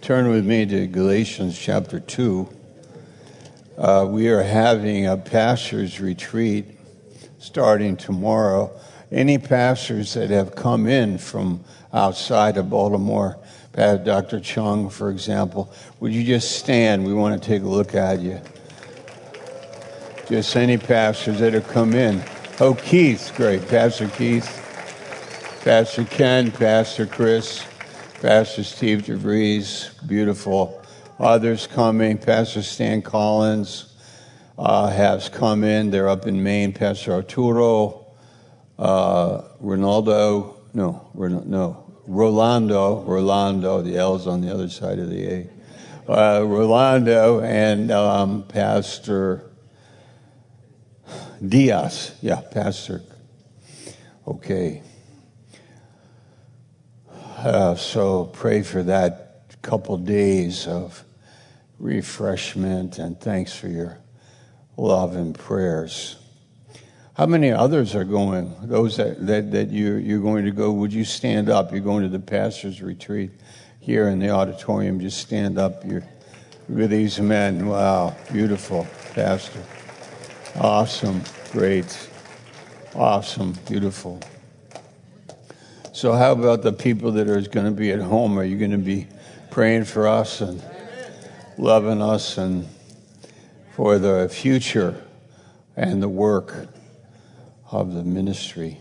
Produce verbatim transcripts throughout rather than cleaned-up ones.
Turn with me to Galatians chapter two. Uh, we are having a pastor's retreat starting tomorrow. Any pastors that have come in from outside of Baltimore, Doctor Chung, for example, would you just stand? We want to take a look at you. Just any pastors that have come in. Oh, Keith, great. Pastor Keith, Pastor Ken, Pastor Chris, Pastor Steve DeVries, beautiful. Others coming. Pastor Stan Collins uh, has come in. They're up in Maine. Pastor Arturo, uh, Ronaldo, no, no, Rolando, Rolando, the L's on the other side of the A. Uh, Rolando and um, Pastor Diaz. Yeah, Pastor. Okay. Uh, so pray for that couple days of refreshment, and thanks for your love and prayers. How many others are going? Those that, that, that you're, you're going to go, would you stand up? You're going to the pastor's retreat here in the auditorium. Just stand up. You're with these men. Wow, beautiful, Pastor. Awesome, great, awesome, beautiful. So how about the people that are going to be at home? Are you going to be praying for us and loving us and for the future and the work of the ministry?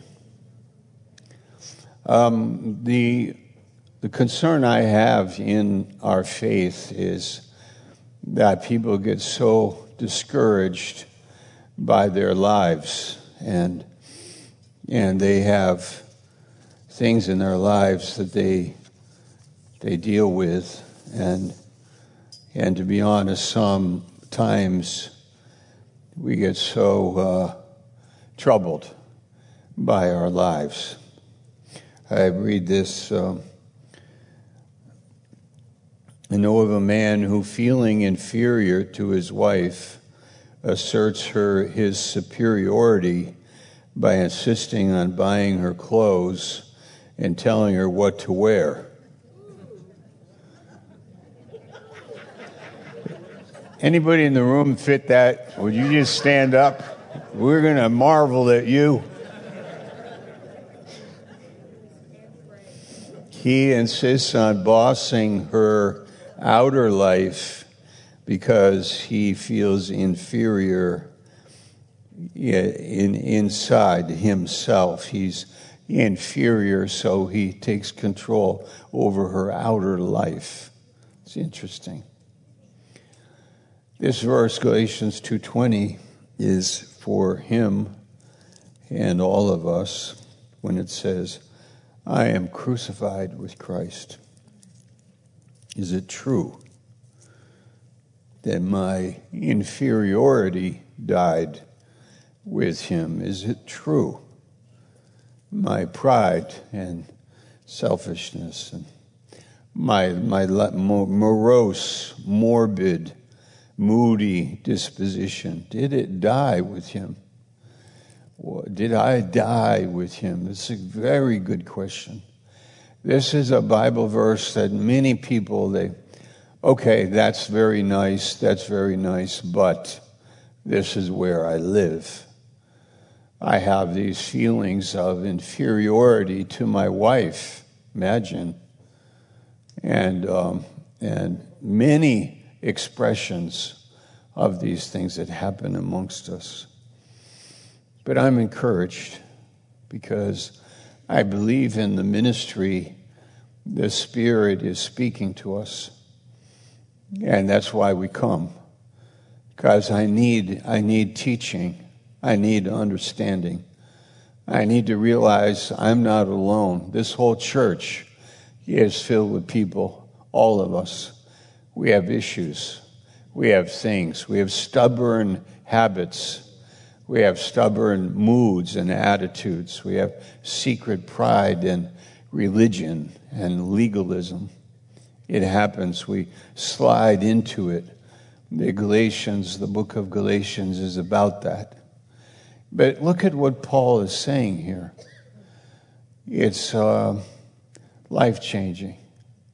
Um, the the concern I have in our faith is that people get so discouraged by their lives, and and they have things in their lives that they they deal with, and and to be honest, sometimes we get so uh, troubled by our lives. I read this. Um, I know of a man who, feeling inferior to his wife, asserts her his superiority by insisting on buying her clothes and telling her what to wear. Anybody in the room fit that? Would you just stand up? We're going to marvel at you. He insists on bossing her outer life because he feels inferior in inside himself. He's inferior, so he takes control over her outer life. It's interesting. This verse, Galatians two twenty, is for him and all of us when it says, I am crucified with Christ. Is it true that my inferiority died with him? Is it true my pride and selfishness and my my morose, morbid, moody disposition, did it die with him? Did I die with him? This is a very good question. This is a Bible verse that many people, they, okay, that's very nice, that's very nice, but this is where I live. I have these feelings of inferiority to my wife, imagine, and um, and many expressions of these things that happen amongst us. But I'm encouraged because I believe in the ministry the Spirit is speaking to us, and that's why we come. Because I need I need teaching. I need understanding. I need to realize I'm not alone. This whole church is filled with people, all of us. We have issues. We have things. We have stubborn habits. We have stubborn moods and attitudes. We have secret pride and religion and legalism. It happens. We slide into it. The Galatians, the book of Galatians is about that. But look at what Paul is saying here. It's uh, life-changing.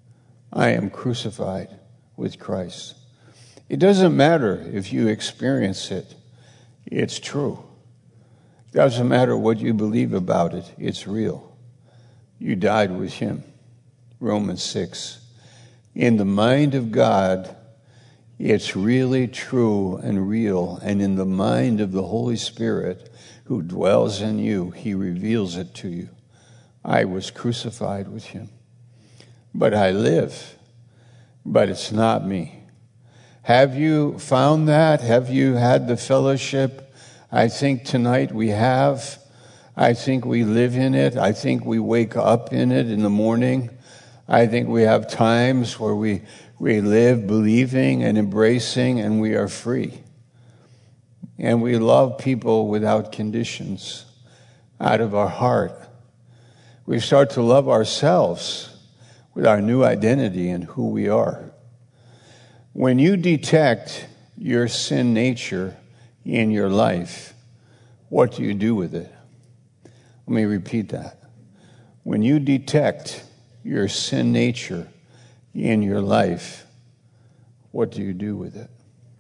I am crucified with Christ. It doesn't matter if you experience it. It's true. It doesn't matter what you believe about it. It's real. You died with him. Romans six. In the mind of God, it's really true and real. And in the mind of the Holy Spirit who dwells in you, he reveals it to you. I was crucified with him. But I live. But it's not me. Have you found that? Have you had the fellowship? I think tonight we have. I think we live in it. I think we wake up in it in the morning. I think we have times where we, we live believing and embracing, and we are free. And we love people without conditions, out of our heart. We start to love ourselves with our new identity and who we are. When you detect your sin nature in your life, what do you do with it? Let me repeat that. When you detect your sin nature in your life, what do you do with it?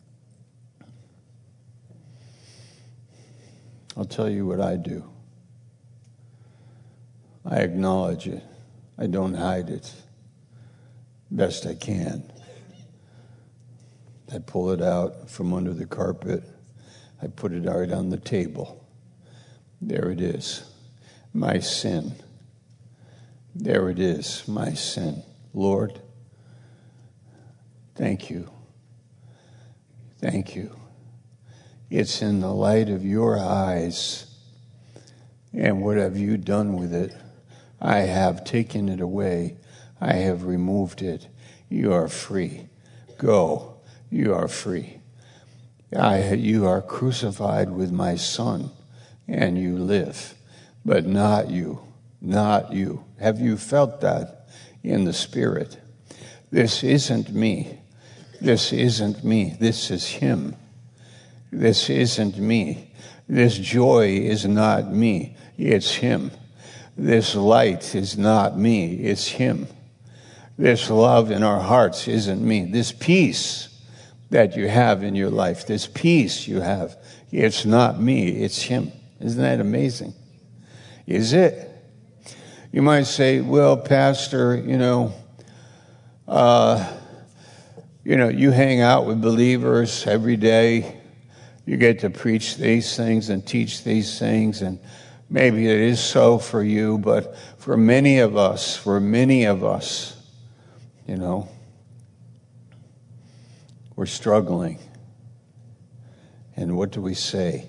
I'll tell you what I do. I acknowledge it. I don't hide it. Best I can. I pull it out from under the carpet. I put it out on the table. There it is. My sin. There it is. My sin. Lord, thank you. Thank you. It's in the light of your eyes. And what have you done with it? I have taken it away. I have removed it. You are free. Go. You are free. I, you are crucified with my son, and you live. But not you. Not you. Have you felt that in the Spirit? This isn't me. This isn't me. This is him. This isn't me. This joy is not me. It's him. This light is not me. It's him. This love in our hearts isn't me. This peace that you have in your life, this peace you have, it's not me. It's him. Isn't that amazing? Is it? You might say, well, Pastor, you know, uh, you know, you hang out with believers every day. You get to preach these things and teach these things, and maybe it is so for you, but for many of us, for many of us, you know, we're struggling. And what do we say?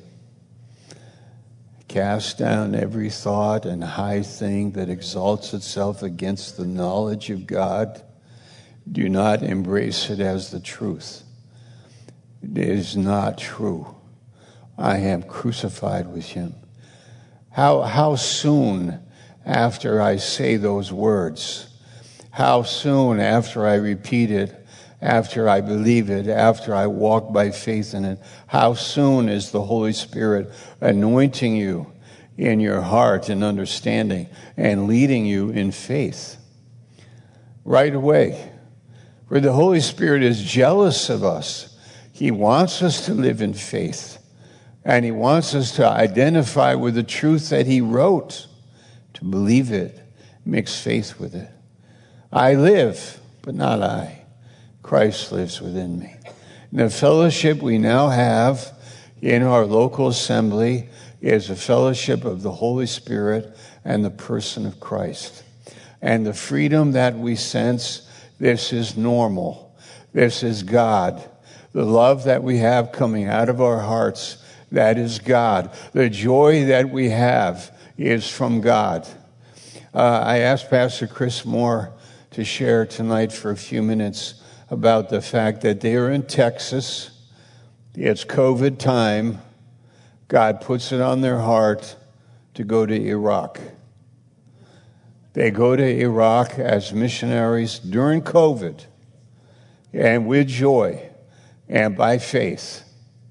Cast down every thought and high thing that exalts itself against the knowledge of God. Do not embrace it as the truth. It is not true. I am crucified with him. How, how soon after I say those words, how soon after I repeat it, after I believe it, after I walk by faith in it, how soon is the Holy Spirit anointing you in your heart and understanding and leading you in faith? Right away. For the Holy Spirit is jealous of us. He wants us to live in faith. And he wants us to identify with the truth that he wrote, to believe it, mix faith with it. I live, but not I. Christ lives within me. And the fellowship we now have in our local assembly is a fellowship of the Holy Spirit and the person of Christ. And the freedom that we sense, this is normal. This is God. The love that we have coming out of our hearts, that is God. The joy that we have is from God. Uh, I asked Pastor Chris Moore to share tonight for a few minutes about the fact that they are in Texas. It's COVID time. God puts it on their heart to go to Iraq. They go to Iraq as missionaries during COVID, and with joy and by faith.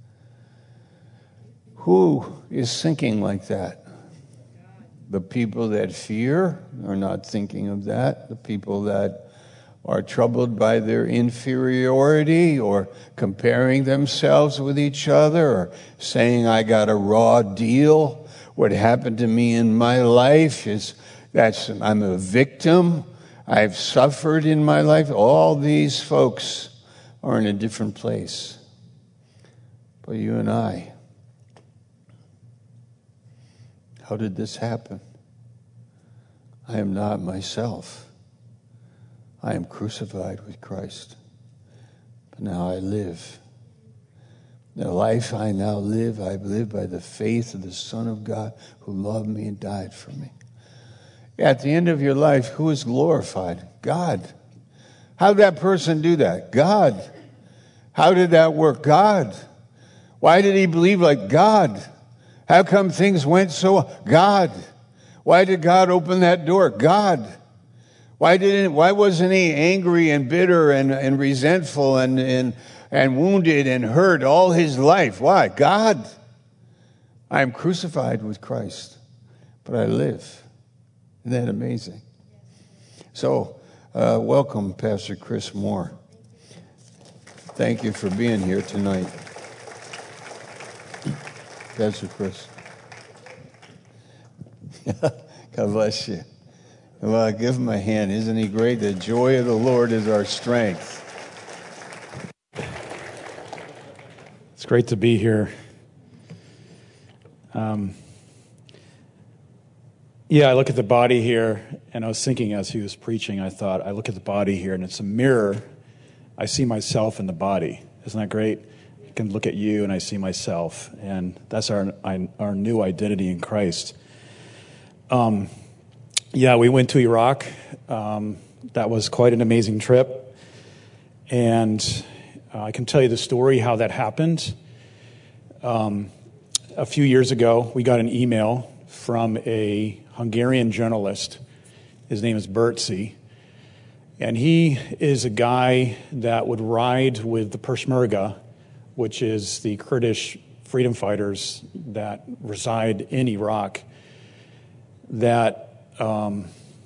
Who is thinking like that? The people that fear are not thinking of that. The people that are troubled by their inferiority or comparing themselves with each other or saying, I got a raw deal. What happened to me in my life is that's I'm a victim. I've suffered in my life. All these folks are in a different place. But you and I, how did this happen? I am not myself. I am crucified with Christ. But now I live. The life I now live, I live by the faith of the Son of God who loved me and died for me. At the end of your life, who is glorified? God. How did that person do that? God. How did that work? God. Why did he believe like God? How come things went so? God. Why did God open that door? God. Why didn't? Why wasn't he angry and bitter and, and resentful and, and and wounded and hurt all his life? Why? God. I am crucified with Christ, but I live. Isn't that amazing? So, uh, welcome, Pastor Chris Moore. Thank you for being here tonight. Pastor Chris. God bless you. Well, give him a hand. Isn't he great? The joy of the Lord is our strength. It's great to be here. Um, yeah, I look at the body here, and I was thinking as he was preaching, I thought, I look at the body here, and it's a mirror. I see myself in the body. Isn't that great? I can look at you, and I see myself, and that's our our new identity in Christ. Um, yeah, we went to Iraq. Um, that was quite an amazing trip, and uh, I can tell you the story how that happened. Um, a few years ago, we got an email from a Hungarian journalist. His name is Bertzi. And he is a guy that would ride with the Peshmerga, which is the Kurdish freedom fighters that reside in Iraq, that um,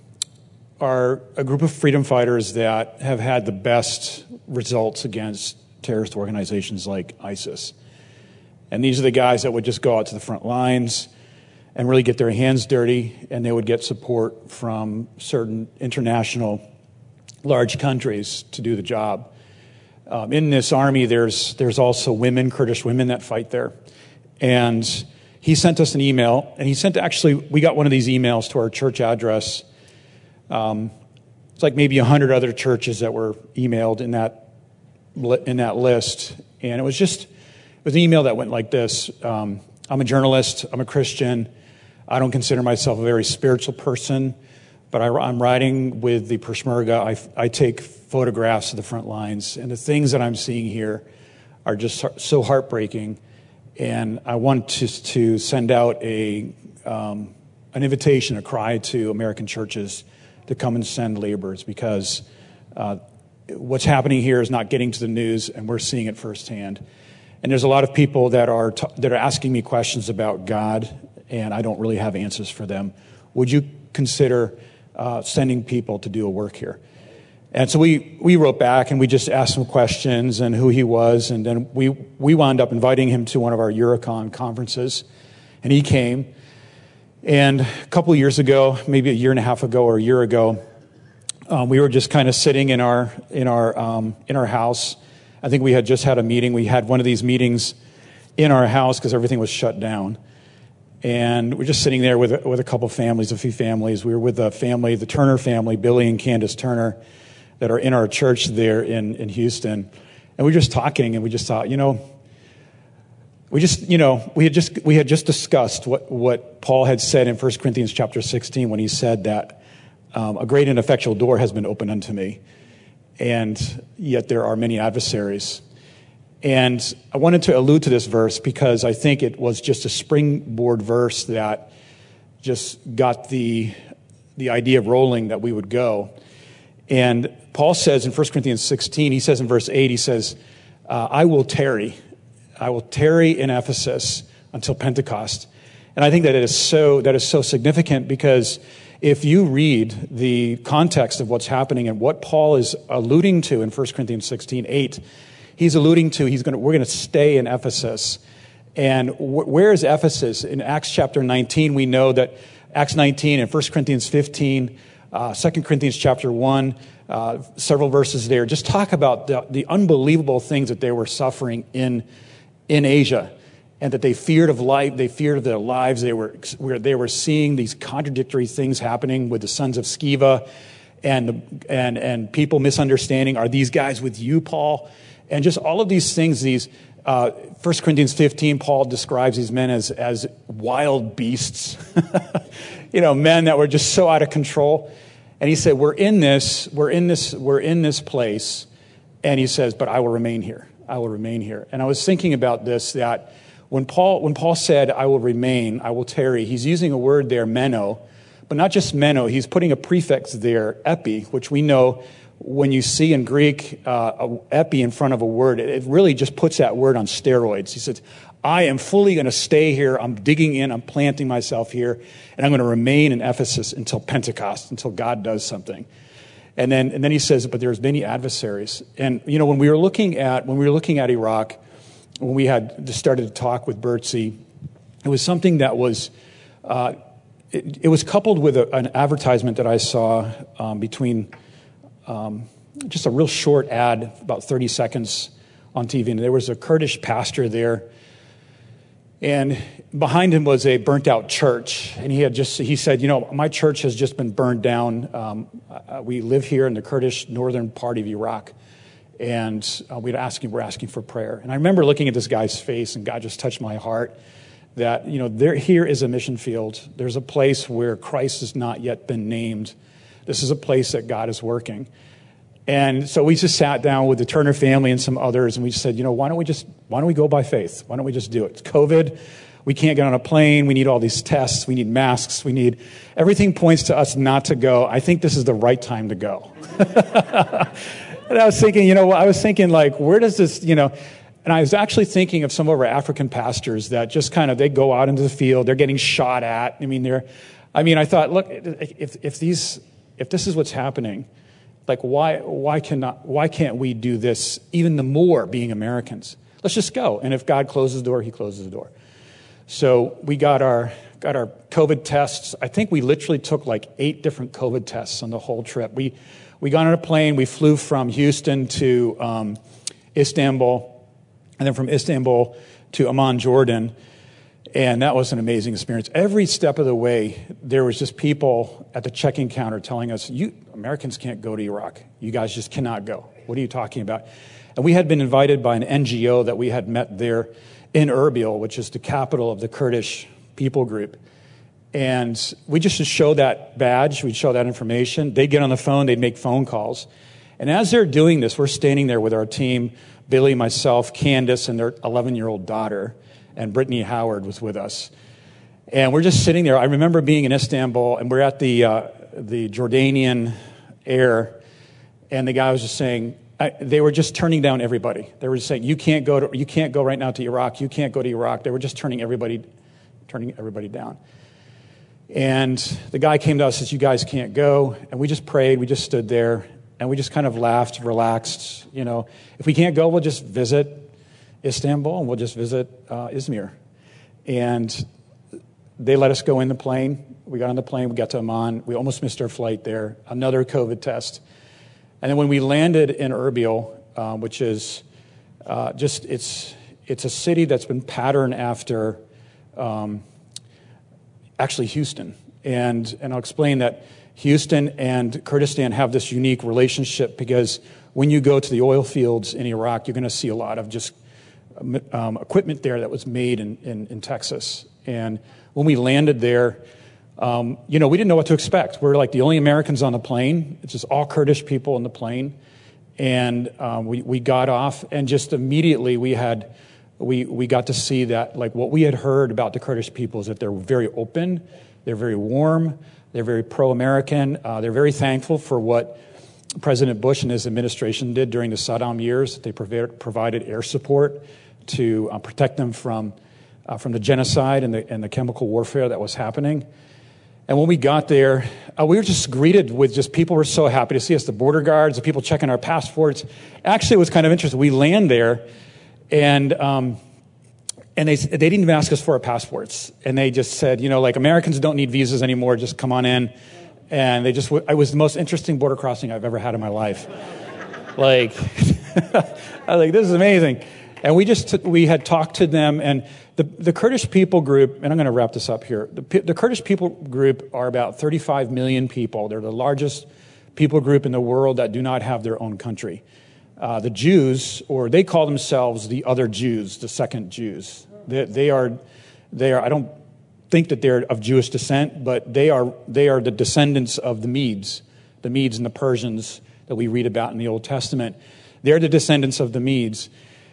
are a group of freedom fighters that have had the best results against terrorist organizations like ISIS. And these are the guys that would just go out to the front lines and really get their hands dirty, and they would get support from certain international large countries to do the job. Um, in this army, there's there's also women, Kurdish women that fight there. And he sent us an email, and he sent actually, we got one of these emails to our church address. Um, it's like maybe a hundred other churches that were emailed in that in that list. And it was just, it was an email that went like this. Um, I'm a journalist, I'm a Christian. I don't consider myself a very spiritual person, but I, I'm riding with the Peshmerga. I, I take photographs of the front lines, and the things that I'm seeing here are just so heartbreaking. And I want to, to send out a um, an invitation, a cry to American churches to come and send laborers, because uh, what's happening here is not getting to the news, and we're seeing it firsthand. And there's a lot of people that are t- that are asking me questions about God, and I don't really have answers for them. Would you consider uh, sending people to do a work here? And so we, we wrote back, and we just asked some questions and who he was, and then we, we wound up inviting him to one of our Eurocon conferences, and he came. And a couple of years ago, maybe a year and a half ago or a year ago, um, we were just kind of sitting in our in our um, in our house. I think we had just had a meeting. We had one of these meetings in our house because everything was shut down. And we're just sitting there with, with a couple families, a few families. We were with a family, the Turner family, Billy and Candace Turner, that are in our church there in, in Houston. And we were just talking, and we just thought, you know, we just, you know, we had just we had just discussed what, what Paul had said in First Corinthians chapter sixteen when he said that um, a great and effectual door has been opened unto me, and yet there are many adversaries. And I wanted to allude to this verse because I think it was just a springboard verse that just got the the idea rolling that we would go. And Paul says in First Corinthians sixteen, he says in verse eight, he says, uh, I will tarry. I will tarry in Ephesus until Pentecost. And I think that it is so that is so significant because if you read the context of what's happening and what Paul is alluding to in First Corinthians sixteen eight, he's alluding to he's going to, we're going to stay in Ephesus. And wh- where is Ephesus? In Acts chapter nineteen, we know that Acts nineteen and First Corinthians fifteen, uh, Second Corinthians chapter one, uh, several verses there, just talk about the, the unbelievable things that they were suffering in, in Asia. And that they feared of life, they feared of their lives. They were where they were seeing these contradictory things happening with the sons of Sceva, and the, and and people misunderstanding. Are these guys with you, Paul? And just all of these things. These uh, First Corinthians fifteen, Paul describes these men as as wild beasts, you know, men that were just so out of control. And he said, "We're in this, we're in this, we're in this place." And he says, "But I will remain here. I will remain here." And I was thinking about this that. When Paul, when Paul said, "I will remain, I will tarry," he's using a word there, meno, but not just meno. He's putting a prefix there, epi, which we know when you see in Greek uh, a epi in front of a word, it really just puts that word on steroids. He says, "I am fully going to stay here. I'm digging in. I'm planting myself here, and I'm going to remain in Ephesus until Pentecost, until God does something." And then, and then he says, "But there's many adversaries." And you know, when we were looking at when we were looking at Iraq. When we had just started to talk with Bertzi, it was something that was, uh, it, it was coupled with a, an advertisement that I saw um, between um, just a real short ad, about thirty seconds on T V. And there was a Kurdish pastor there. And behind him was a burnt out church. And he had just, he said, "You know, my church has just been burned down. Um, we live here in the Kurdish northern part of Iraq. And uh, we'd ask him, we're asking for prayer." And I remember looking at this guy's face, and God just touched my heart that, you know, there here is a mission field. There's a place where Christ has not yet been named. This is a place that God is working. And so we just sat down with the Turner family and some others, and we said, you know, why don't we just, why don't we go by faith? Why don't we just do it? It's COVID. We can't get on a plane. We need all these tests. We need masks. We need, everything points to us not to go. I think this is the right time to go. And I was thinking, you know, I was thinking like, where does this, you know, and I was actually thinking of some of our African pastors that just kind of, they go out into the field, they're getting shot at. I mean, they're, I mean, I thought, look, if if these, if this is what's happening, like why why cannot why can't we do this even the more being Americans? Let's just go. And if God closes the door, He closes the door. So we got our got our COVID tests. I think we literally took like eight different COVID tests on the whole trip. We we got on a plane. We flew from Houston to um, Istanbul, and then from Istanbul to Amman, Jordan. And that was an amazing experience. Every step of the way, there was just people at the check-in counter telling us, "You Americans can't go to Iraq. You guys just cannot go. What are you talking about?" And we had been invited by an N G O that we had met there in Erbil, which is the capital of the Kurdish people group. And we just to show that badge, we'd show that information. They'd get on the phone, they'd make phone calls. And as they're doing this, we're standing there with our team, Billy, myself, Candace, and their eleven-year-old daughter. And Brittany Howard was with us. And we're just sitting there. I remember being in Istanbul, and we're at the uh, the Jordanian air, and the guy was just saying, I, they were just turning down everybody. They were just saying, you can't go to, you can't go right now to Iraq. You can't go to Iraq. They were just turning everybody, turning everybody down. And the guy came to us and said, "You guys can't go." And we just prayed. We just stood there, and we just kind of laughed, relaxed. You know, if we can't go, we'll just visit Istanbul, and we'll just visit uh, Izmir. And they let us go in the plane. We got on the plane. We got to Amman. We almost missed our flight there. Another COVID test. And then when we landed in Erbil, uh, which is uh, just, it's it's a city that's been patterned after um, actually Houston. And, and I'll explain that Houston and Kurdistan have this unique relationship because when you go to the oil fields in Iraq, you're going to see a lot of just Um, equipment there that was made in, in, in Texas. And when we landed there, um, you know, we didn't know what to expect. We're like the only Americans on the plane. It's just all Kurdish people on the plane. And um, we, we got off, and just immediately we had, we, we got to see that, like what we had heard about the Kurdish people is that they're very open, they're very warm, they're very pro-American, uh, they're very thankful for what President Bush and his administration did during the Saddam years. They provided, provided air support to uh, protect them from uh, from the genocide and the, and the chemical warfare that was happening. And when we got there, uh, we were just greeted with just people were so happy to see us, the border guards, the people checking our passports. Actually, it was kind of interesting. We land there, and um, and they they didn't even ask us for our passports. And they just said, you know, like, Americans don't need visas anymore. Just come on in. And they just, it was the most interesting border crossing I've ever had in my life. Like, I was like, this is amazing. And we just, we had talked to them, and the, the Kurdish people group, and I'm going to wrap this up here. The, the Kurdish people group are about thirty-five million people. They're the largest people group in the world that do not have their own country. Uh, the Jews, or they call themselves the other Jews, the second Jews. They, they are, they are, I don't think that they're of Jewish descent, but they are they are the descendants of the Medes, the Medes and the Persians that we read about in the Old Testament. They're the descendants of the Medes.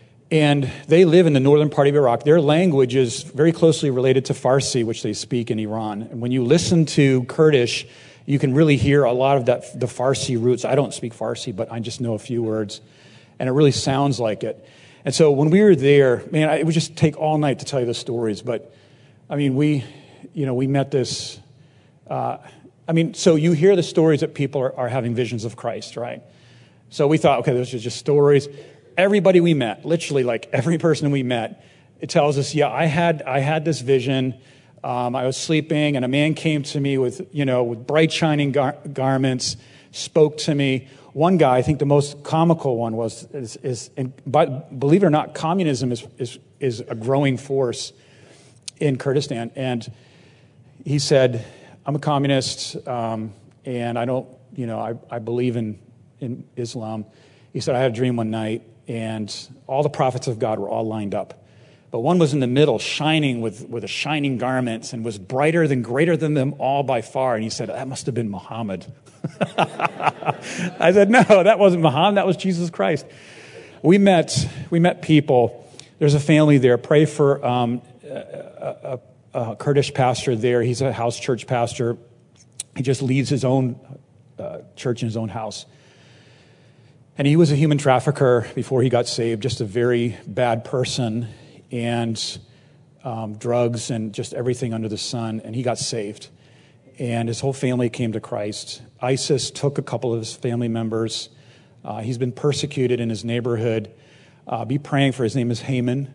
And they live in the northern part of Iraq. Their language is very closely related to Farsi, which they speak in Iran. And when you listen to Kurdish, you can really hear a lot of that, the Farsi roots. I don't speak Farsi, but I just know a few words. And it really sounds like it. And so when we were there, man, it would just take all night to tell you the stories. But, I mean, we, you know, we met this, uh, I mean, so you hear the stories that people are, are having visions of Christ, right? So we thought, okay, those are just stories. Everybody we met, literally like every person we met, it tells us, yeah, I had I had this vision. Um, I was sleeping, and a man came to me with, you know, with bright shining gar- garments, spoke to me. One guy, I think the most comical one was, is, is and but believe it or not, communism is, is is a growing force in Kurdistan. And he said, I'm a communist, um, and I don't, you know, I, I believe in, in Islam. He said, I had a dream one night, and all the prophets of God were all lined up. But one was in the middle, shining with, with a shining garments, and was brighter than, greater than them all by far. And he said, that must have been Muhammad. I said, no, that wasn't Muhammad. That was Jesus Christ. We met, we met people. There's a family there. Pray for um, a, a, a Kurdish pastor there. He's a house church pastor. He just leads his own uh, church in his own house. And he was a human trafficker before he got saved, just a very bad person, and um, drugs and just everything under the sun, and he got saved. And his whole family came to Christ. ISIS took a couple of his family members. Uh, he's been persecuted in his neighborhood. Uh, be praying for. His name is Haman.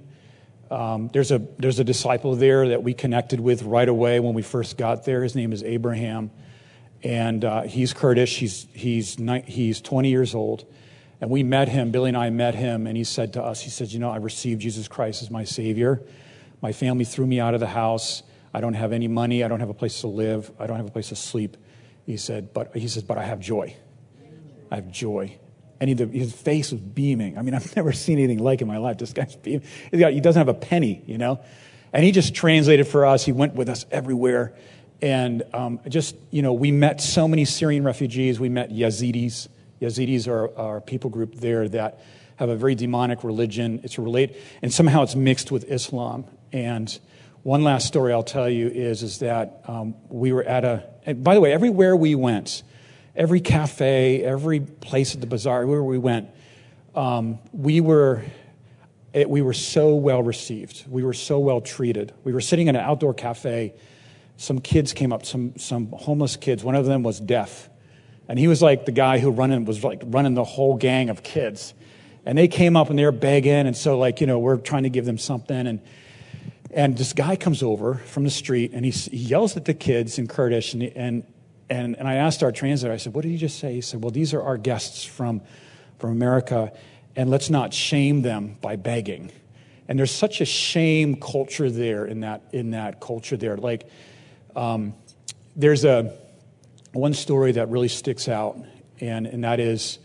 Um, there's a there's a disciple there that we connected with right away when we first got there. His name is Abraham, and uh, he's Kurdish. He's he's ni- he's twenty years old, and we met him. Billy and I met him, and he said to us, he said, "You know, I received Jesus Christ as my Savior. My family threw me out of the house. I don't have any money. I don't have a place to live. I don't have a place to sleep." He said, "But he says, but I have joy. I have joy." And he, his face was beaming. I mean, I've never seen anything like it in my life. This guy's beaming. He's got, he doesn't have a penny, you know. And he just translated for us. He went with us everywhere. And um, just, you know, we met so many Syrian refugees. We met Yazidis. Yazidis are, are a people group there that have a very demonic religion. It's related, and somehow it's mixed with Islam. And one last story I'll tell you is, is that um, we were at a, and by the way, everywhere we went, every cafe, every place at the bazaar, where we went, um, we were it, we were so well received. We were so well treated. We were sitting in an outdoor cafe. Some kids came up, some some homeless kids. One of them was deaf, and he was like the guy who running was like running the whole gang of kids. And they came up and they were begging, and so like you know we're trying to give them something, and and this guy comes over from the street and he, he yells at the kids in Kurdish, and and. And and I asked our translator, I said, what did he just say? He said, well, these are our guests from, from America, and let's not shame them by begging. And there's such a shame culture there in that in that culture there. Like, um, there's a one story that really sticks out, and, and that is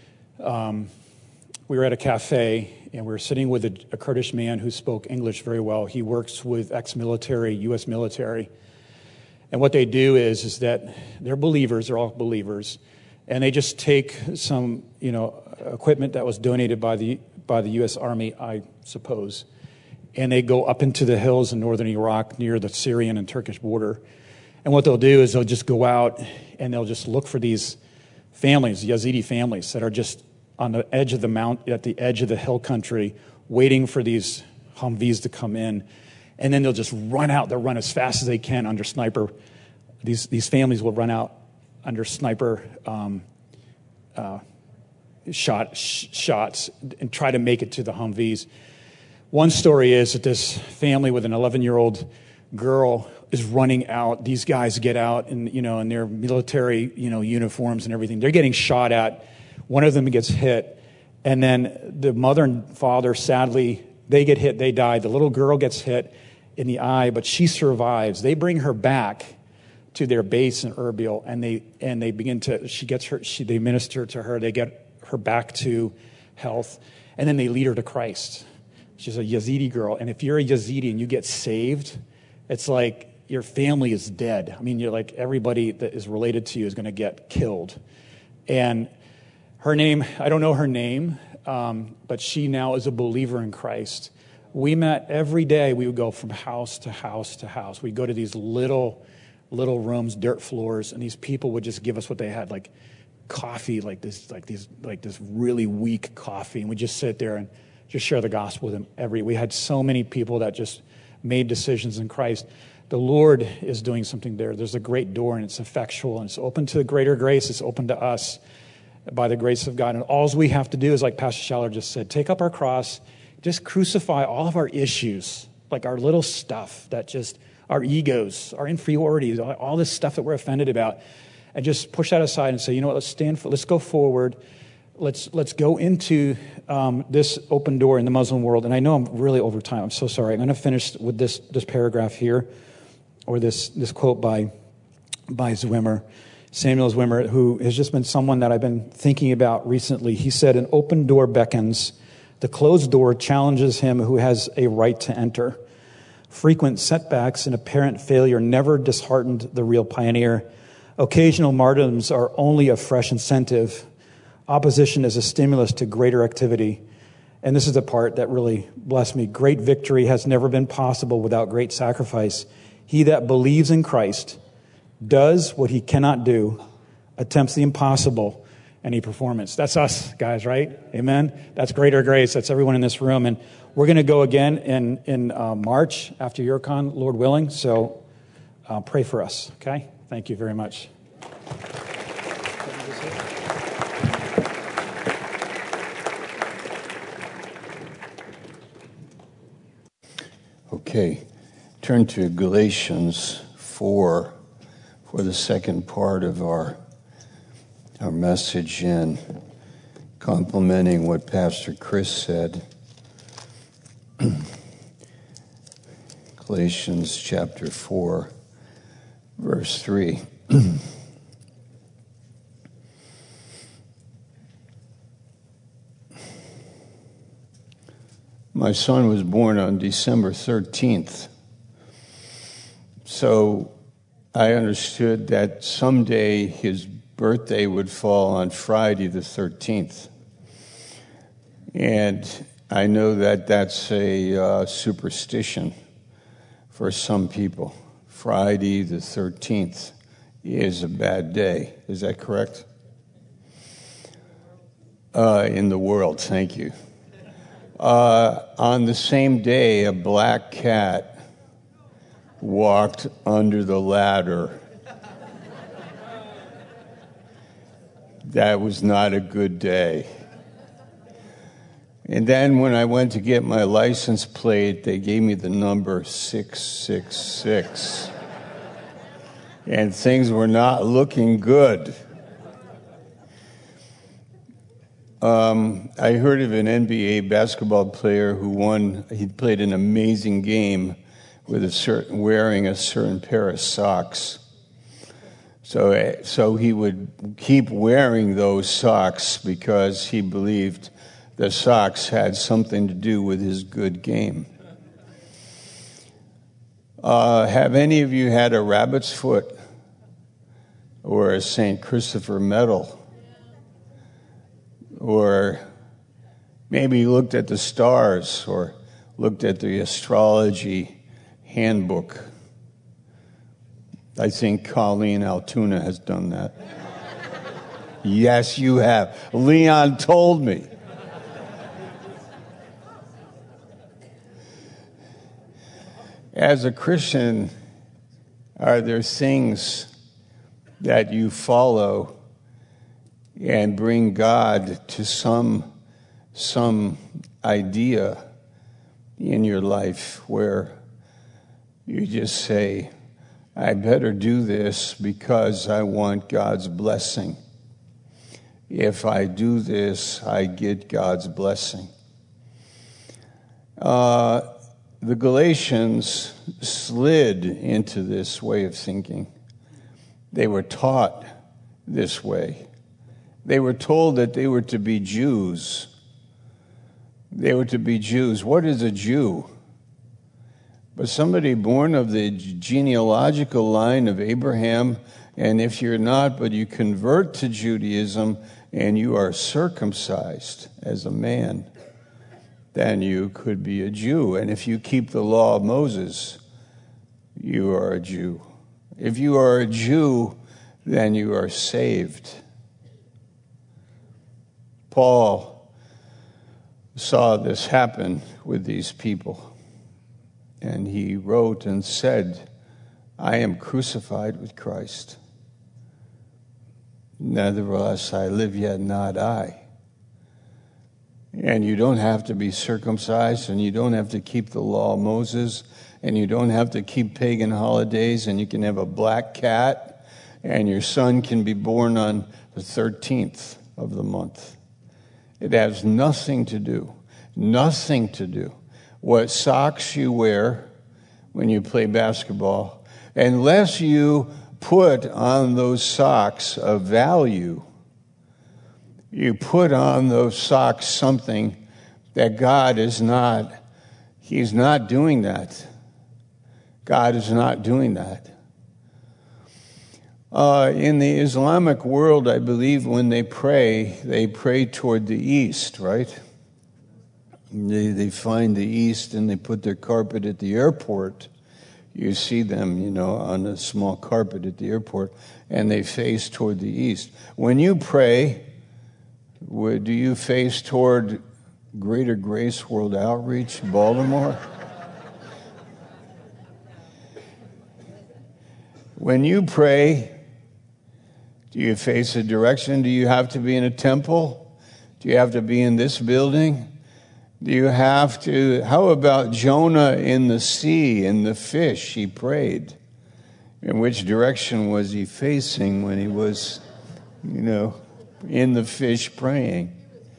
um, we were at a cafe, and we were sitting with a, a Kurdish man who spoke English very well. He works with ex-military, U S military. And what they do is, is that they're believers, they're all believers, and they just take some, you know, equipment that was donated by the by the U S Army, I suppose, and they go up into the hills in northern Iraq near the Syrian and Turkish border. And what they'll do is they'll just go out and they'll just look for these families, Yazidi families, that are just on the edge of the mount, at the edge of the hill country, waiting for these Humvees to come in. And then they'll just run out. They'll run as fast as they can under sniper these these families will run out under sniper um, uh, shot sh- shots and try to make it to the Humvees. One story is that this family with an eleven-year-old girl is running out. These guys get out in, you know, in their military, you know, uniforms and everything. They're getting shot at. One of them gets hit. And then the mother and father, sadly, they get hit, they die. The little girl gets hit in the eye, but she survives. They bring her back to their base in Erbil, and they and they begin to, she gets her, she, they minister to her, they get her back to health, and then they lead her to Christ. She's a Yazidi girl, and if you're a Yazidi and you get saved, it's like your family is dead. I mean, you're like, everybody that is related to you is going to get killed. And her name, I don't know her name, um, but she now is a believer in Christ. We met every day. We would go from house to house to house. We'd go to these little, little rooms, dirt floors, and these people would just give us what they had, like coffee, like this, like these, like this really weak coffee, and we just sit there and just share the gospel with them every. We had so many people that just made decisions in Christ. The Lord is doing something there. There's a great door, and it's effectual, and it's open to greater grace. It's open to us by the grace of God. And all we have to do is, like Pastor Schaller just said, take up our cross, just crucify all of our issues, like our little stuff that just, our egos, our inferiorities, all this stuff that we're offended about, and just push that aside and say, you know what, let's stand for, let's go forward. Let's let's go into um, this open door in the Muslim world. And I know I'm really over time. I'm so sorry. I'm going to finish with this this paragraph here, or this this quote by by Zwimmer, Samuel Zwimmer, who has just been someone that I've been thinking about recently. He said, "An open door beckons. The closed door challenges him who has a right to enter. Frequent setbacks and apparent failure never disheartened the real pioneer. Occasional martyrdoms are only a fresh incentive. Opposition is a stimulus to greater activity." And this is the part that really blessed me. "Great victory has never been possible without great sacrifice. He that believes in Christ does what he cannot do, attempts the impossible, and he performs." That's us, guys, right? Amen? That's greater grace. That's everyone in this room. And we're going to go again in, in uh, March after Eurocon, Lord willing. So uh, pray for us, okay? Thank you very much. Okay, turn to Galatians four for the second part of our our message, and complementing what Pastor Chris said. Galatians chapter four, verse three. My son was born on December thirteenth. So I understood that someday his birthday would fall on Friday the thirteenth. And I know that that's a uh, superstition for some people. Friday the thirteenth is a bad day. Is that correct? Uh, in the world, thank you. Uh, on the same day, a black cat walked under the ladder. That was not a good day. And then when I went to get my license plate, they gave me the number six six six. And things were not looking good. Um, I heard of an N B A basketball player who won, he played an amazing game with a certain, wearing a certain pair of socks. So, so he would keep wearing those socks because he believed the socks had something to do with his good game. Uh, have any of you had a rabbit's foot or a Saint Christopher medal? Or maybe you looked at the stars or looked at the astrology handbook. I think Colleen Altoona has done that. Yes, you have. Leon told me. As a Christian, Are there things that you follow and bring God to some some idea in your life where you just say, I better do this because I want God's blessing. If I do this, I get God's blessing. Uh, the Galatians slid into this way of thinking. They were taught this way. They were told that they were to be Jews. They were to be Jews. What is a Jew? But somebody born of the genealogical line of Abraham, and if you're not, but you convert to Judaism and you are circumcised as a man, then you could be a Jew. And if you keep the law of Moses, you are a Jew. If you are a Jew, then you are saved. Paul saw this happen with these people. And he wrote and said, I am crucified with Christ. Nevertheless, I live, yet not I. And you don't have to be circumcised, and you don't have to keep the law of Moses, and you don't have to keep pagan holidays, and you can have a black cat, and your son can be born on the thirteenth of the month. It has nothing to do, nothing to do what socks you wear when you play basketball, unless you put on those socks a value. You put on those socks something that God is not, He's not doing that. God is not doing that. Uh, in the Islamic world, I believe when they pray, they pray toward the east, right? They, they find the east and they put their carpet at the airport. You see them, you know, on a small carpet at the airport, and they face toward the east. When you pray, do you face toward Greater Grace World Outreach, Baltimore? When you pray, do you face a direction? Do you have to be in a temple? Do you have to be in this building? Do you have to, how about Jonah in the sea, in the fish? He prayed. In which direction was he facing when he was, you know, in the fish praying?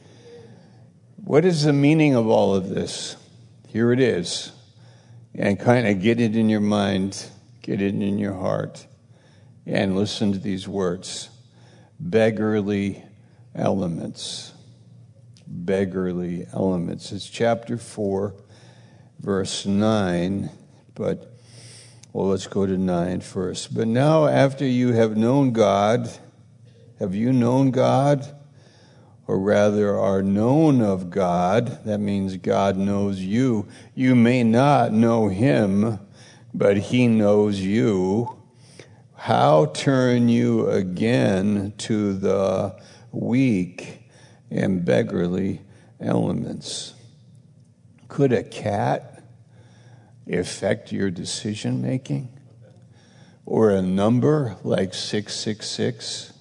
What is the meaning of all of this? Here it is. And kind of get it in your mind, get it in your heart, and listen to these words. Beggarly elements. Beggarly elements. It's chapter four, verse nine, but, well, let's go to nine first. But now after you have known God, have you known God? Or rather are known of God, that means God knows you. You may not know Him, but He knows you. How turn you again to the weak and beggarly elements? Could a cat affect your decision making? Or a number like six six six?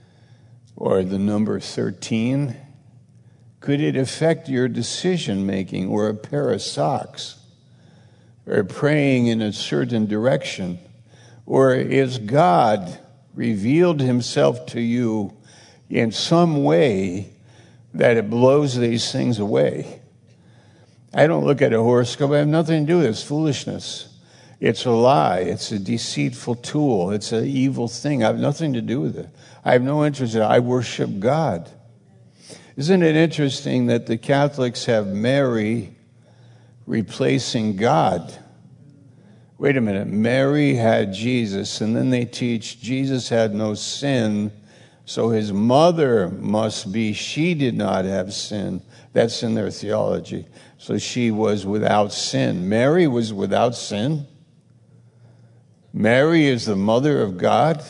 Or the number thirteen? Could it affect your decision making? Or a pair of socks? Or praying in a certain direction? Or is God revealed Himself to you in some way that it blows these things away? I don't look at a horoscope. I have nothing to do with it. It's foolishness. It's a lie. It's a deceitful tool. It's an evil thing. I have nothing to do with it. I have no interest in it. I worship God. Isn't it interesting that the Catholics have Mary replacing God? Wait a minute. Mary had Jesus, and then they teach Jesus had no sin, so His mother must be, she did not have sin. That's in their theology. So she was without sin. Mary was without sin. Mary is the mother of God.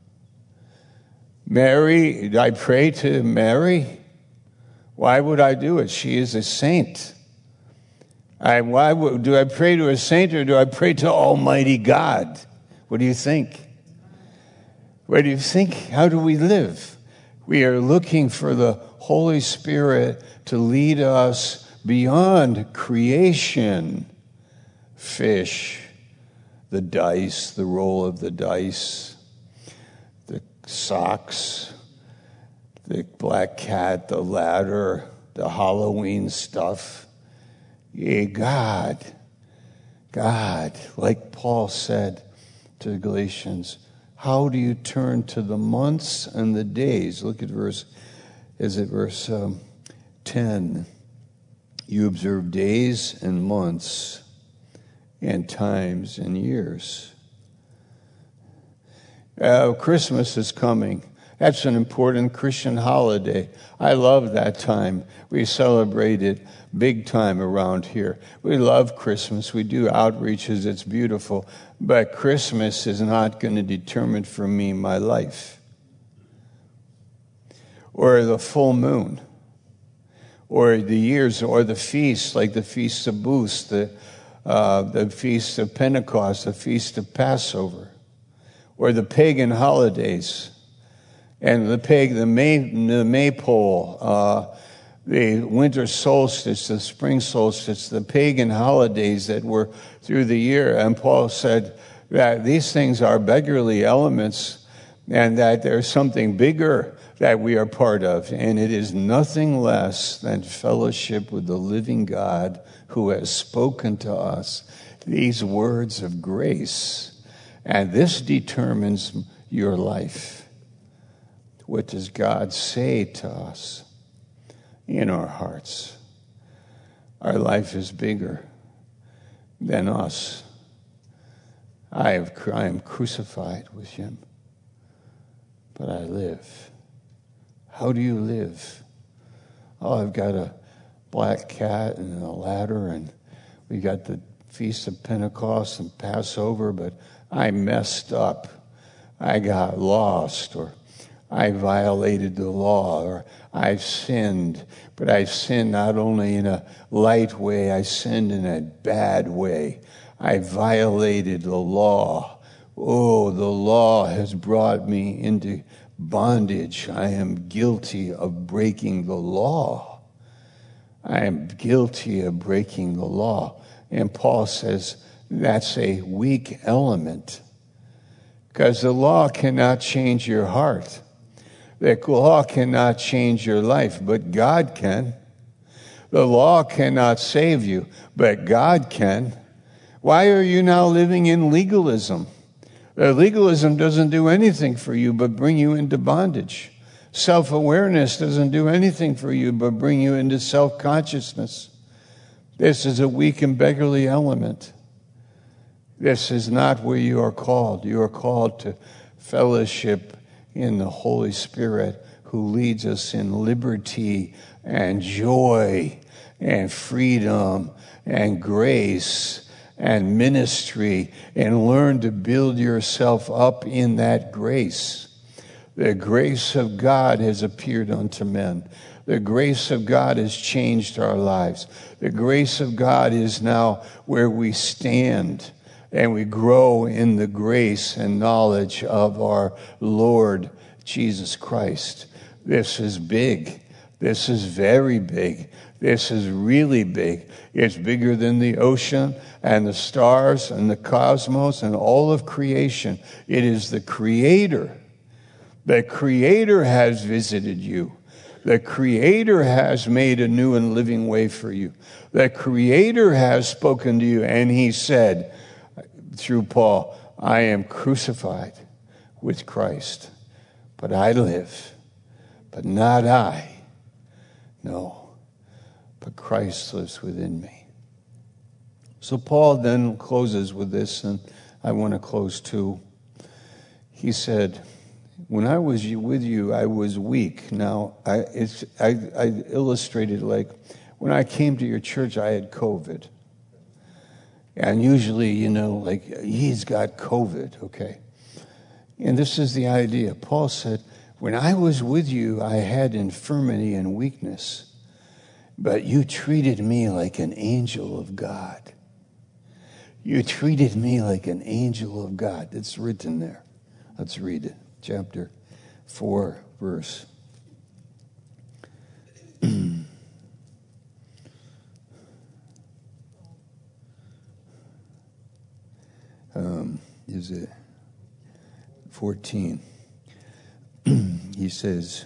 Mary, I pray to Mary. Why would I do it? She is a saint. I, why would, do I pray to a saint or do I pray to Almighty God? What do you think? What do you think? How do we live? We are looking for the Holy Spirit to lead us beyond creation. Fish, the dice, the roll of the dice, the socks, the black cat, the ladder, the Halloween stuff. Yeah, God, God, like Paul said to the Galatians, how do you turn to the months and the days? Look at verse, is it verse um, ten? You observe days and months and times and years. Uh, Christmas is coming. That's an important Christian holiday. I love that time. We celebrate it big time around here. We love Christmas. We do outreaches. It's beautiful. But Christmas is not going to determine for me my life. Or the full moon. Or the years, or the feasts, like the Feast of Booths, the, uh, the Feast of Pentecost, the Feast of Passover. Or the pagan holidays. And the peg, the May, the maypole, uh, the winter solstice, the spring solstice, the pagan holidays that were through the year. And Paul said that these things are beggarly elements and that there's something bigger that we are part of. And it is nothing less than fellowship with the living God who has spoken to us these words of grace. And this determines your life. What does God say to us in our hearts? Our life is bigger than us. I, have, I am crucified with him, but I live. How do you live? Oh, I've got a black cat and a ladder, and we got the Feast of Pentecost and Passover, but I messed up. I got lost, or I violated the law, or I've sinned, but I've sinned not only in a light way, I sinned in a bad way. I violated the law. Oh, the law has brought me into bondage. I am guilty of breaking the law. I am guilty of breaking the law. And Paul says that's a weak element, because the law cannot change your heart. The law cannot change your life, but God can. The law cannot save you, but God can. Why are you now living in legalism? The legalism doesn't do anything for you but bring you into bondage. Self-awareness doesn't do anything for you but bring you into self-consciousness. This is a weak and beggarly element. This is not where you are called. You are called to fellowship in the Holy Spirit, who leads us in liberty and joy and freedom and grace and ministry, and learn to build yourself up in that grace. The grace of God has appeared unto men. The grace of God has changed our lives. The grace of God is now where we stand, and we grow in the grace and knowledge of our Lord Jesus Christ. This is big. This is very big. This is really big. It's bigger than the ocean and the stars and the cosmos and all of creation. It is the Creator. The Creator has visited you. The Creator has made a new and living way for you. The Creator has spoken to you, and he said, through Paul, I am crucified with Christ, but I live, but not I. No, but Christ lives within me. So Paul then closes with this, and I want to close too. He said, when I was with you, I was weak. Now, I, it's, I, I illustrated like when I came to your church, I had COVID. And usually, you know, like, he's got COVID, okay? And this is the idea. Paul said, when I was with you, I had infirmity and weakness, but you treated me like an angel of God. You treated me like an angel of God. It's written there. Let's read it. Chapter four, verse. um, is it fourteen? He says,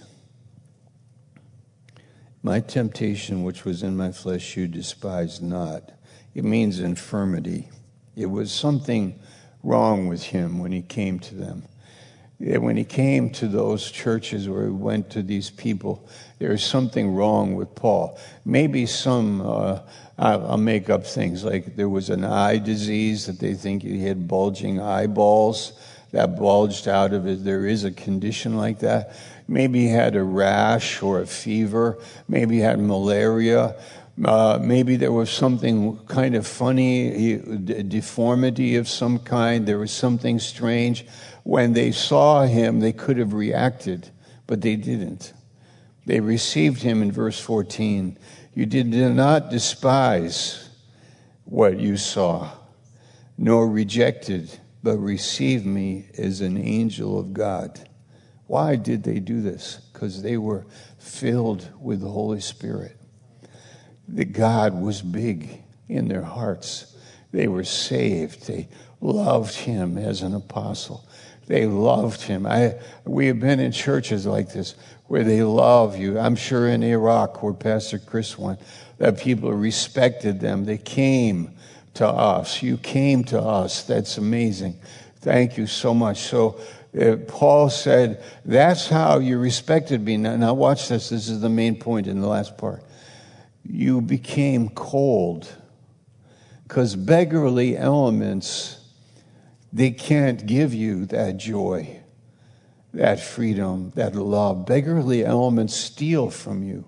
my temptation which was in my flesh you despised not. It means infirmity. It was something wrong with him when he came to them. When he came to those churches where he went to these people, there was something wrong with Paul. Maybe some, uh, I'll make up things, like there was an eye disease that they think he had bulging eyeballs that bulged out of it. There is a condition like that. Maybe he had a rash or a fever. Maybe he had malaria. Uh, maybe there was something kind of funny, a deformity of some kind. There was something strange. When they saw him, they could have reacted, but they didn't. They received him in verse fourteen. You did not despise what you saw, nor rejected, but received me as an angel of God. Why did they do this? Because they were filled with the Holy Spirit. That God was big in their hearts. They were saved. They loved him as an apostle. They loved him. I, we have been in churches like this where they love you. I'm sure in Iraq, where Pastor Chris went, that people respected them. They came to us. You came to us. That's amazing. Thank you so much. So uh, Paul said, that's how you respected me. Now, now watch this. This is the main point in the last part. You became cold because beggarly elements, they can't give you that joy, that freedom, that love. Beggarly elements steal from you.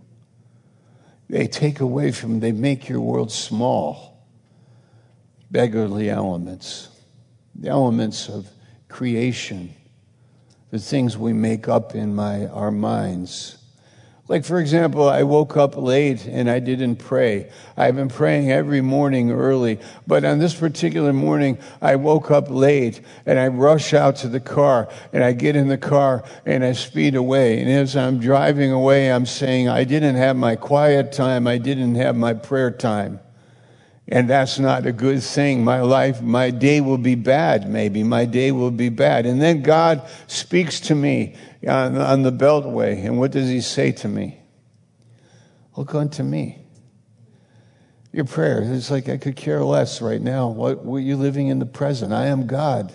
They take away from, they make your world small. Beggarly elements, the elements of creation, the things we make up in my our minds. Like, for example, I woke up late and I didn't pray. I've been praying every morning early, but on this particular morning, I woke up late and I rush out to the car and I get in the car and I speed away. And as I'm driving away, I'm saying, I didn't have my quiet time. I didn't have my prayer time. And that's not a good thing. My life, my day will be bad, maybe. My day will be bad. And then God speaks to me on, on the Beltway. And what does he say to me? Look unto me. Your prayer, it's like I could care less right now. What, what you're living in the present. I am God.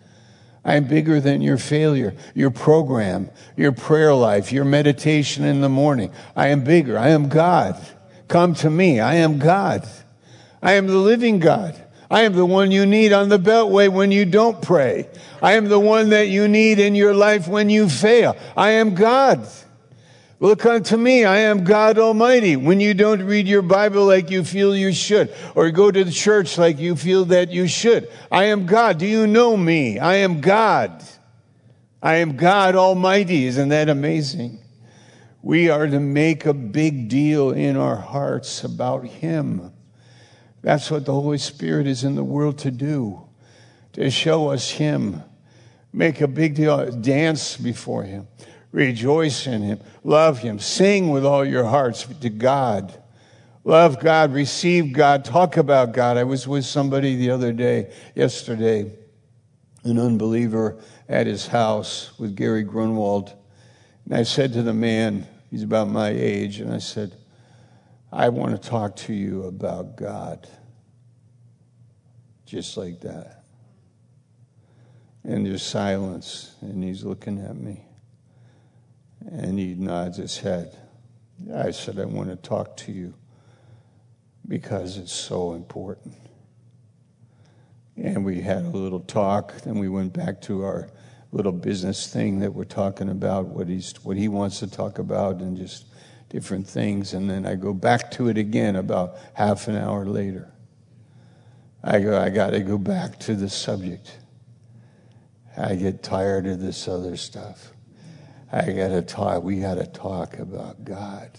I am bigger than your failure, your program, your prayer life, your meditation in the morning. I am bigger. I am God. Come to me. I am God. I am the living God. I am the one you need on the Beltway when you don't pray. I am the one that you need in your life when you fail. I am God. Look unto me. I am God Almighty. When you don't read your Bible like you feel you should, or go to the church like you feel that you should, I am God. Do you know me? I am God. I am God Almighty. Isn't that amazing? We are to make a big deal in our hearts about him. That's what the Holy Spirit is in the world to do, to show us him. Make a big deal. Dance before him. Rejoice in him. Love him. Sing with all your hearts to God. Love God. Receive God. Talk about God. I was with somebody the other day, yesterday, an unbeliever at his house with Gary Grunwald. And I said to the man, he's about my age, and I said, I want to talk to you about God. Just like that. And there's silence, and he's looking at me. And he nods his head. I said, I want to talk to you because it's so important. And we had a little talk, then we went back to our little business thing that we're talking about, what he's what he wants to talk about, and just different things, and then I go back to it again about half an hour later. I go, I got to go back to the subject. I get tired of this other stuff. I got to talk, we got to talk about God.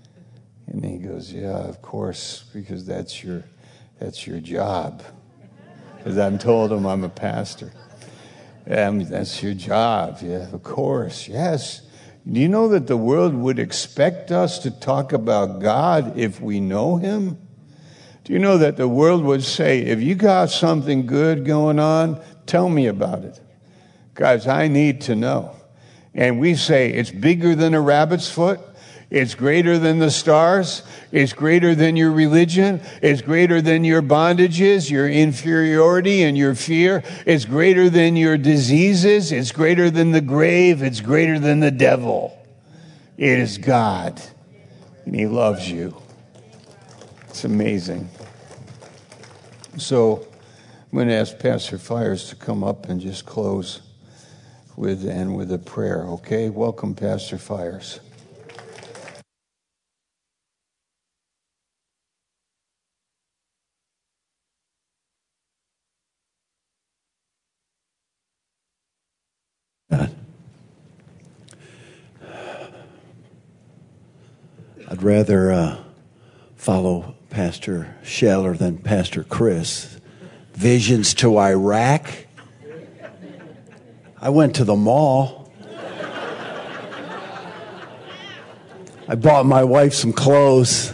And he goes, yeah, of course, because that's your, that's your job. because I'm told him I'm a pastor. Um, that's your job. Yeah, of course. Yes. Do you know that the world would expect us to talk about God if we know him? Do you know that the world would say, if you got something good going on, tell me about it. Guys, I need to know. And we say, it's bigger than a rabbit's foot. It's greater than the stars. It's greater than your religion. It's greater than your bondages, your inferiority and your fear. It's greater than your diseases. It's greater than the grave. It's greater than the devil. It is God. And he loves you. It's amazing. So I'm going to ask Pastor Fires to come up and just close with and with a prayer, okay? Welcome, Pastor Fires. I'd rather uh, follow Pastor Scheller than Pastor Chris. Visions to Iraq. I went to the mall. I bought my wife some clothes.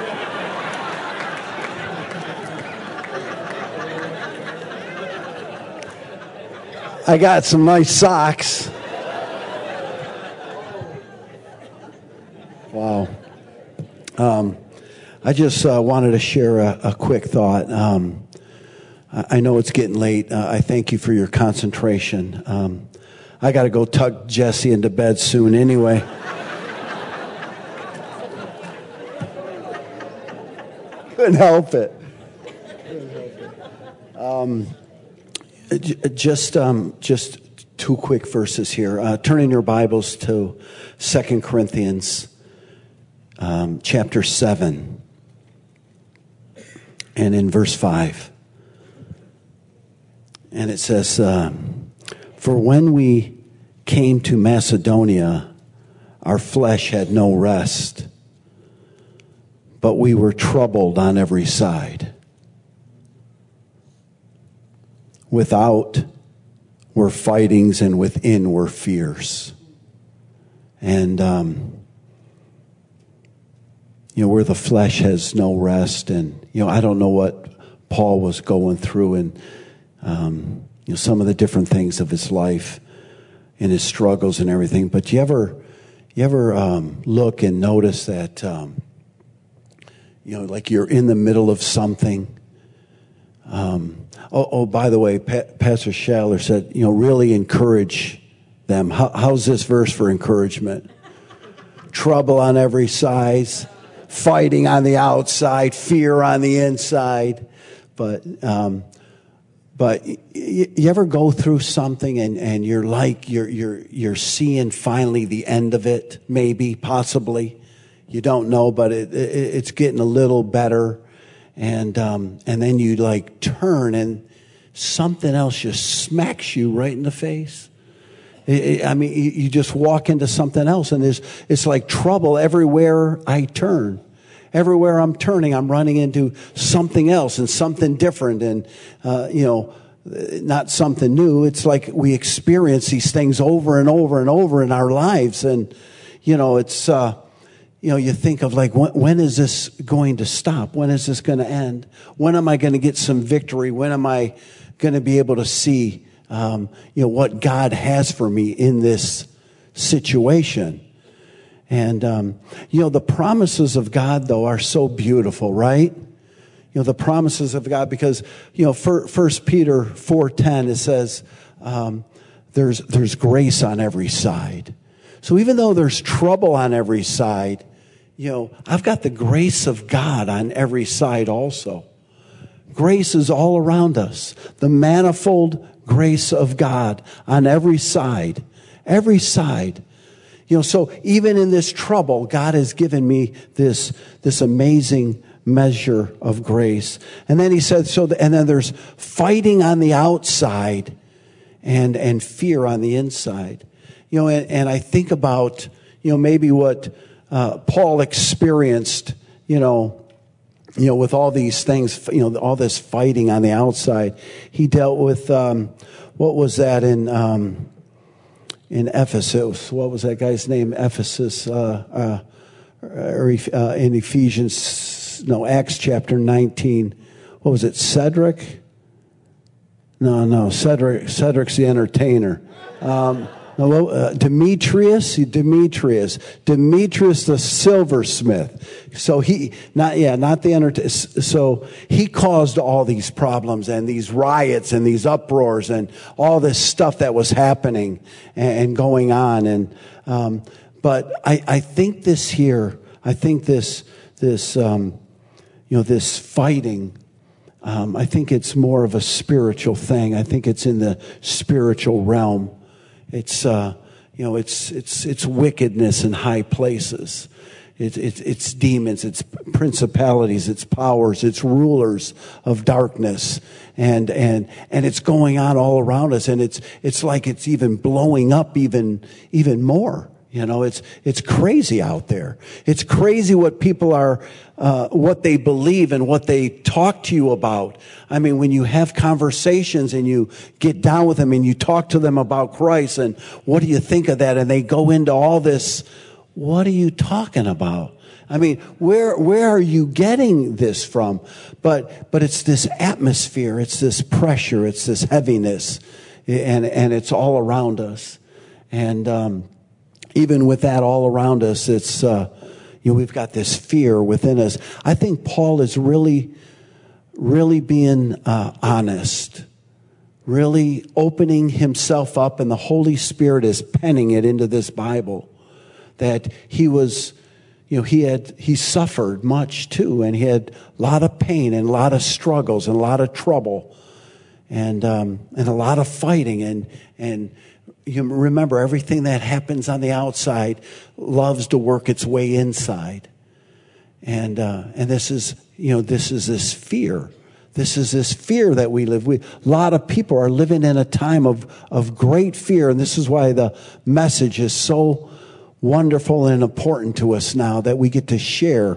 I got some nice socks. Wow. Um, I just uh, wanted to share a, a quick thought. Um, I, I know it's getting late. Uh, I thank you for your concentration. Um, I got to go tuck Jesse into bed soon anyway. Couldn't help it. Um, just, um, just two quick verses here. Uh, turn in your Bibles to Second Corinthians Um, chapter seven, and in verse five. And it says, um, for when we came to Macedonia, our flesh had no rest, but we were troubled on every side. Without were fightings, and within were fears. And, um, you know, where the flesh has no rest. And, you know, I don't know what Paul was going through and, um, you know, some of the different things of his life and his struggles and everything. But you ever, you ever um, look and notice that, um, you know, like you're in the middle of something. Um, oh, oh, by the way, pa- Pastor Schaller said, you know, really encourage them. How, how's this verse for encouragement? Trouble on every side. Fighting on the outside, fear on the inside. But um, but you, you ever go through something and, and you're like you're you're you're seeing finally the end of it, maybe, possibly. You don't know, but it, it it's getting a little better, and um, and then you like turn and something else just smacks you right in the face. I mean, you just walk into something else, and there's, it's like trouble everywhere I turn. Everywhere I'm turning, I'm running into something else and something different, and, uh, you know, not something new. It's like we experience these things over and over and over in our lives, and, you know, it's, uh, you know, you think of like, when, when is this going to stop? When is this going to end? When am I going to get some victory? When am I going to be able to see Um, you know, what God has for me in this situation? And, um, you know, the promises of God, though, are so beautiful, right? You know, the promises of God, because, you know, for, First Peter four ten, it says, um, there's, there's grace on every side. So even though there's trouble on every side, you know, I've got the grace of God on every side also. Grace is all around us. The manifold grace of God on every side, every side. You know, so even in this trouble, God has given me this, this amazing measure of grace. And then he said, so, the, and then there's fighting on the outside and, and fear on the inside. You know, and, and I think about, you know, maybe what uh, Paul experienced, you know, you know, with all these things, you know, all this fighting on the outside. He dealt with, um, what was that in, um, in Ephesus? What was that guy's name? Ephesus, uh, uh, or, uh, in Ephesians, no, Acts chapter nineteen. What was it? Cedric? No, no, Cedric, Cedric's the entertainer. Um, no, uh, Demetrius, Demetrius, Demetrius the silversmith. So he, not, yeah, not the entertainer. So he caused all these problems and these riots and these uproars and all this stuff that was happening and, and going on. And, um, but I, I think this here, I think this, this, um, you know, this fighting, um, I think it's more of a spiritual thing. I think it's in the spiritual realm. It's, uh, you know, it's, it's, it's wickedness in high places. It's, it's, it's demons, it's principalities, it's powers, it's rulers of darkness. And, and, and it's going on all around us. And it's, it's like it's even blowing up even, even more. You know, it's, it's crazy out there. It's crazy what people are, uh, what they believe and what they talk to you about. I mean, when you have conversations and you get down with them and you talk to them about Christ and what do you think of that? And they go into all this. What are you talking about? I mean, where, where are you getting this from? But, but it's this atmosphere. It's this pressure. It's this heaviness. And, and it's all around us. And, um, even with that all around us, it's, uh, you know, we've got this fear within us. I think Paul is really, really being uh, honest, really opening himself up, and the Holy Spirit is penning it into this Bible, that he was, you know, he had, he suffered much too, and he had a lot of pain and a lot of struggles and a lot of trouble and, um, and a lot of fighting and, and, you remember, everything that happens on the outside loves to work its way inside. And, uh, and this is, you know, this is this fear. This is this fear that we live. We, a lot of people are living in a time of, of great fear. And this is why the message is so wonderful and important to us now, that we get to share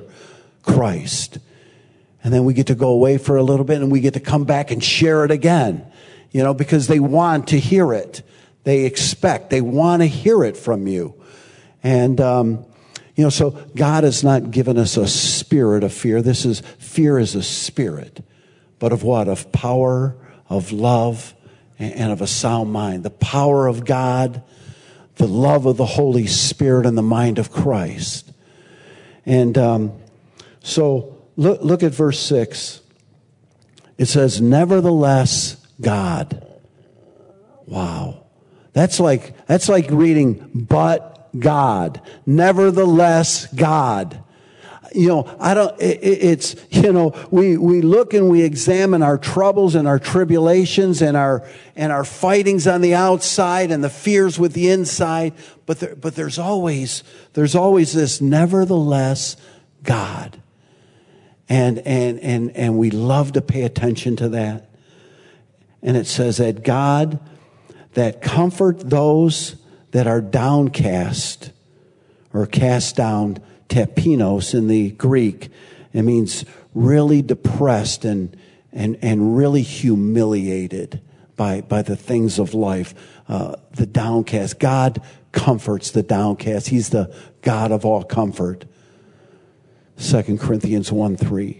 Christ. And then we get to go away for a little bit and we get to come back and share it again, you know, because they want to hear it. They expect, they want to hear it from you. And, um, you know, so God has not given us a spirit of fear. This is, fear is a spirit. But of what? Of power, of love, and of a sound mind. The power of God, the love of the Holy Spirit, and the mind of Christ. And um, so look, look at verse six. It says, nevertheless, God. Wow. That's like, that's like reading, but God. Nevertheless, God. You know, I don't, it, it's, you know, we, we look and we examine our troubles and our tribulations and our, and our fightings on the outside and the fears with the inside. But there, but there's always, there's always this nevertheless God. And, and, and, and we love to pay attention to that. And it says that God, that comfort those that are downcast, or cast down, tapinos in the Greek. It means really depressed and and and really humiliated by by the things of life. Uh, the downcast. God comforts the downcast. He's the God of all comfort. Second Corinthians one three.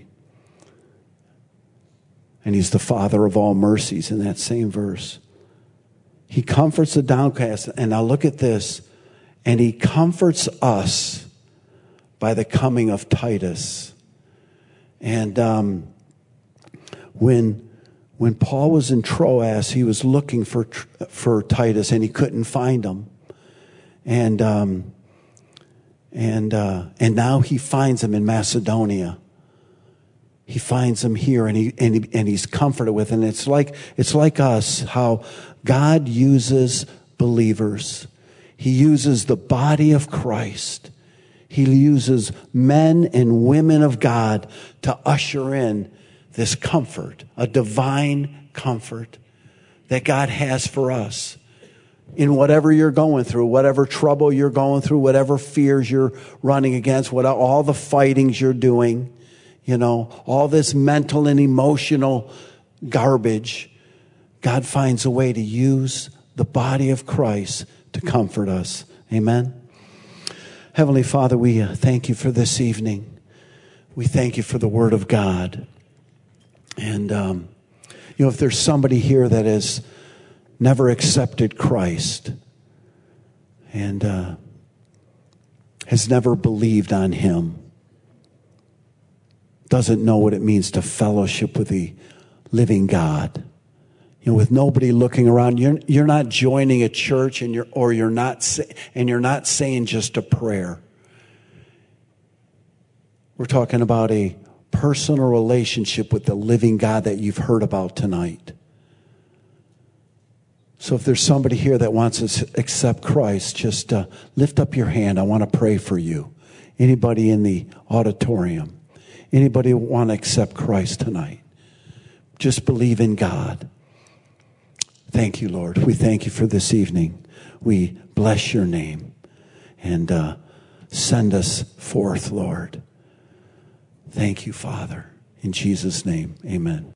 And he's the Father of all mercies in that same verse. He comforts the downcast. And now look at this. And he comforts us by the coming of Titus. And um, when when Paul was in Troas, he was looking for for Titus, and he couldn't find him. And um, and uh, and now he finds him in Macedonia. He finds him here, and he and he, and he's comforted with. And it's like it's like us, how God uses believers. He uses the body of Christ. He uses men and women of God to usher in this comfort, a divine comfort that God has for us. In whatever you're going through, whatever trouble you're going through, whatever fears you're running against, what all the fightings you're doing, you know, all this mental and emotional garbage, God finds a way to use the body of Christ to comfort us. Amen. Heavenly Father, we uh, thank you for this evening. We thank you for the Word of God. And, um, you know, if there's somebody here that has never accepted Christ and uh, has never believed on Him, doesn't know what it means to fellowship with the living God, you know, with nobody looking around, you're you're not joining a church, and you're or you're not say, and you're not saying just a prayer. We're talking about a personal relationship with the living God that you've heard about tonight. So if there's somebody here that wants to accept Christ, just uh, lift up your hand. I want to pray for you. Anybody in the auditorium? Anybody want to accept Christ tonight? Just believe in God. Thank you, Lord. We thank you for this evening. We bless your name. And uh, send us forth, Lord. Thank you, Father. In Jesus' name, amen.